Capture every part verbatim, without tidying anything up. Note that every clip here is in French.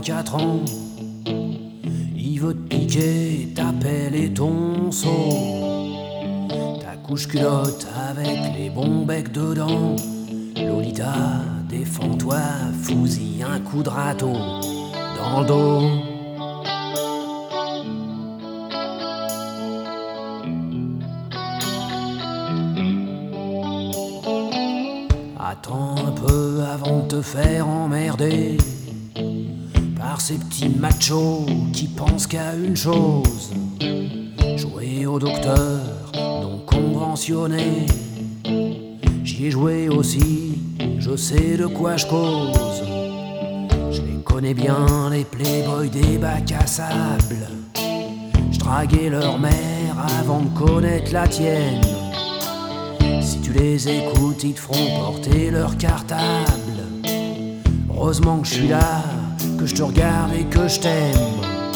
quatre ans. Il veut te piquer ta pelle et ton seau, ta couche culotte avec les bons becs dedans. Lolita, défends-toi, fous-y un coup de râteau dans le dos. Attends un peu avant de te faire emmerder par ces petits machos qui pensent qu'à une chose: jouer au docteur non conventionné. J'y ai joué aussi, je sais de quoi je cause. Je les connais bien, les playboys des bacs à sable. Je draguais leur mère avant de connaître la tienne. Si tu les écoutes, ils te feront porter leur cartable. Heureusement que je suis là, que je te regarde et que je t'aime.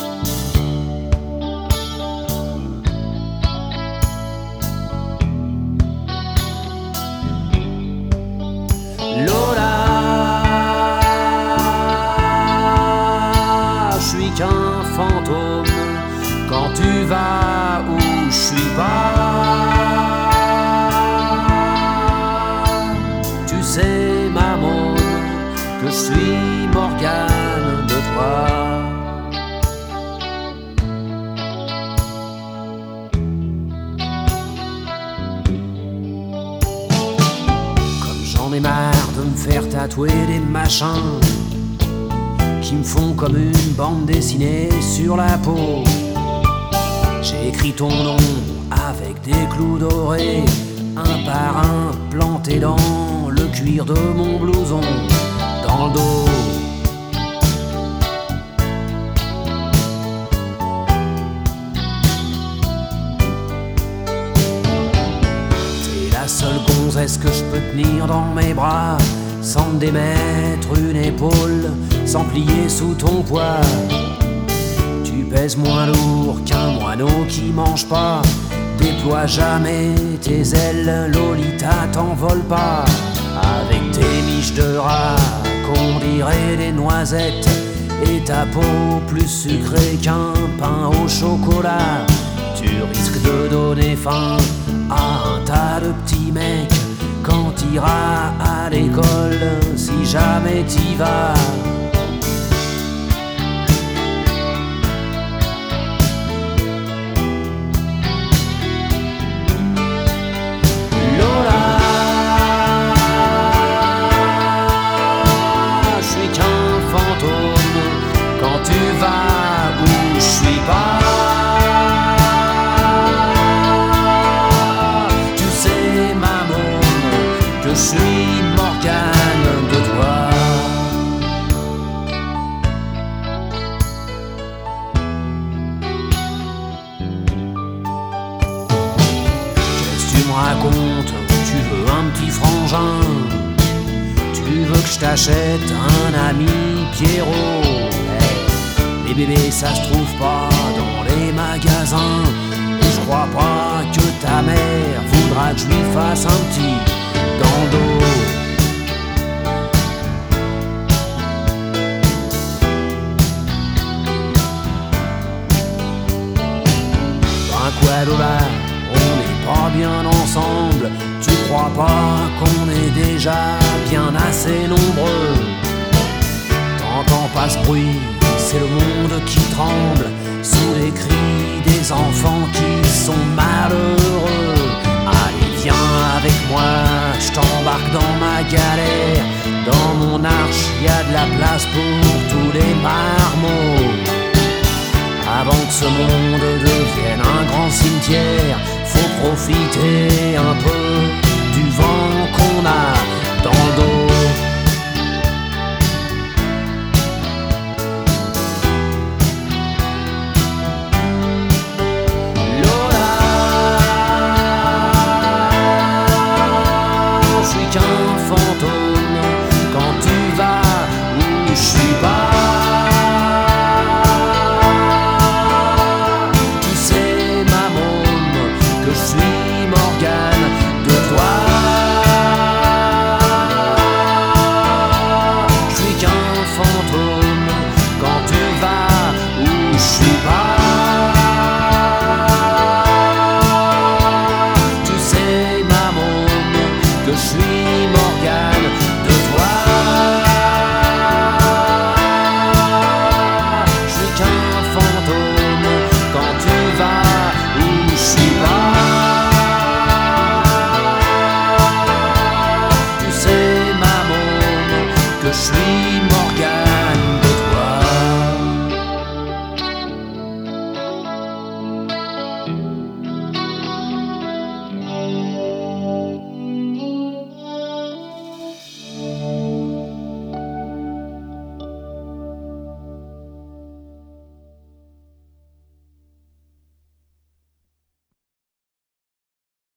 Lola, je suis qu'un fantôme quand tu vas où je suis pas. Tu sais, ma môme, que je suis Morgane de toi. Comme j'en ai marre de me faire tatouer des machins qui me font comme une bande dessinée sur la peau. J'ai écrit ton nom avec des clous dorés, un par un planté dans le cuir de mon blouson, dans le dos. T'es la seule gonzesse que je peux tenir dans mes bras, sans me démettre une épaule, sans plier sous ton poids. Tu pèses moins lourd qu'un moineau qui mange pas. Déploie jamais tes ailes, Lolita, t'envole pas. Avec tes miches de rat qu'on dirait des noisettes, et ta peau plus sucrée qu'un pain au chocolat, tu risques de donner faim à un tas de petits mecs quand t'iras à l'école, si jamais t'y vas. Je suis Morgane de toi. Qu'est-ce que tu me racontes? Tu veux un petit frangin? Tu veux que je t'achète un ami Pierrot? Hey, les bébés ça se trouve pas dans les magasins. Je crois pas que ta mère voudra que je lui fasse un petit dans le dos. Ben quoi Lola, on n'est pas bien ensemble. Tu crois pas qu'on est déjà bien assez nombreux? T'entends pas ce bruit, c'est le monde qui tremble sous les cris des enfants qui sont malheureux. Allez viens avec moi, je t'embarque dans ma galère. Dans mon arche, y a de la place pour tous les marmots. Avant que ce monde devienne un grand cimetière, faut profiter un peu